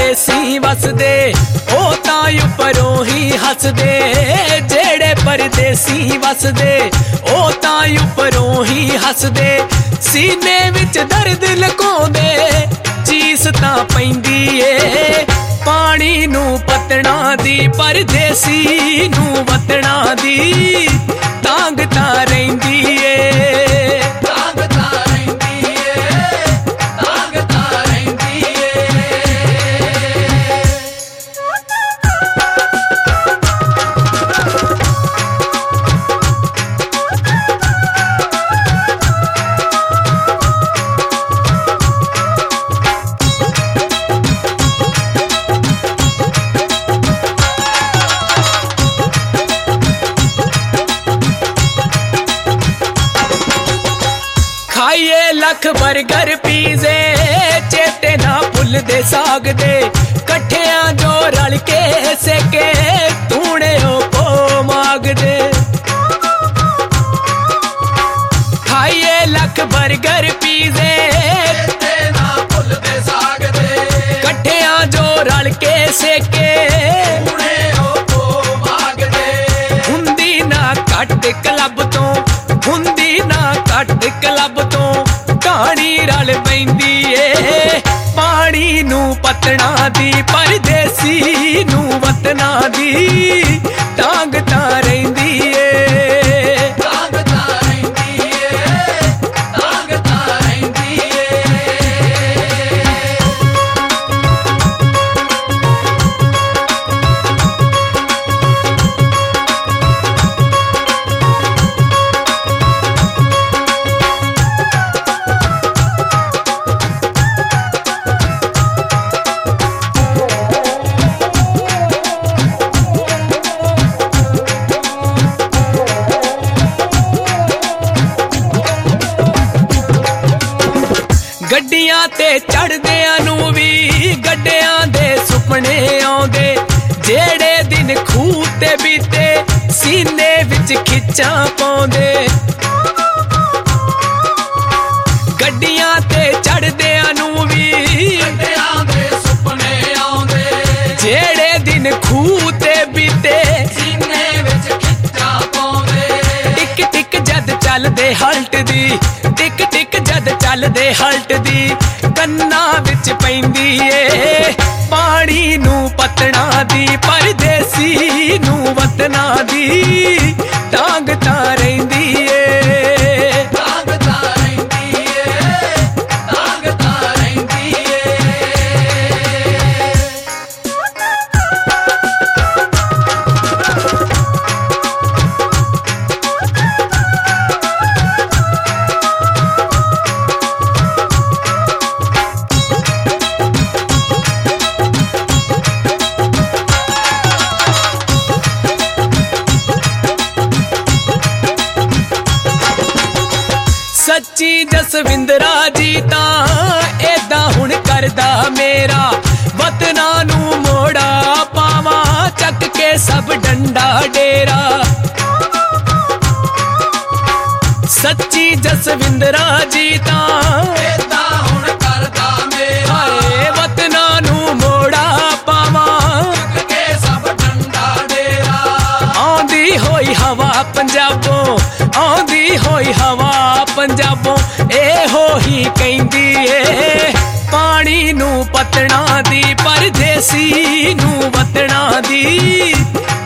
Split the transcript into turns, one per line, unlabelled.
परदेसी वसदे ओ तां उपरों ही हसदे, जेड़े परदेसी वसदे ओ तां उपरों ही हसदे, सीने विच दर्द लुकाउंदे चीस तां पैंदी ए पानी नू पतना दी, परदेसी नू वतना दी तांग तां रहिंदी ए, तांग तां रहिंदी ए, तांग तां रहिंदी खाइए लख बर्गर पीजे चेते ना भुलदे साग दे, कट्ठियां जो रल के सेके तूने ओ मागदे। खाइए लख बर्गर पीजे चेते ना भुलदे साग दे, कट्ठियां जो रल के सेके तूने ओ मागदे। हुंदी ना घट क्लब तो, हुंदी ना घट क्लब तो कहानी रल पैंदी ए पानी नू पतना दी, परदेसी नू वतना दी टांग तां रहिंदी ए, टांग तां रहिंदी ए, टांग तां रहिंदी ए। गड्डियां ते चढ़दियां नू भी गड्डियां दे सुपने आउंदे, जेड़े दिन खूह ते बीते सीने विच खिच्चां पाउंदे। गड्डियां ते चढ़दियां नू भी गड्डियां दे सुपने आउंदे, जेड़े दिन खूह ते बीते सीने विच खिच्चां पाउंदे। टिक टिक जद चलदे हल्ट दी, टिक टिक जद चलदे हल्ट दी कन्ना विच पैंदी ए पानी नू पतना दी, परदेसी नू वतना दी टांग तां रहिंदी ए, टांग तां रहिंदी ए, टांग तां रहिंदी ए। सच्ची जसविंदरा जी तां एदा हुण करदा मेरा, वतना नू मोड़ा पावां चक के सब डंडा डेरा। सच्ची जसविंदरा जी तां एदा हुण करदा मेरा, वतना नू मोड़ा पावां चक के सब डंडा डेरा। आंदी होई हवा पंजाबों, आंदी होई हवा पंजाबों एहो ही कहंदी ए पानी नू पतना दी, परदेसी नू वतना दी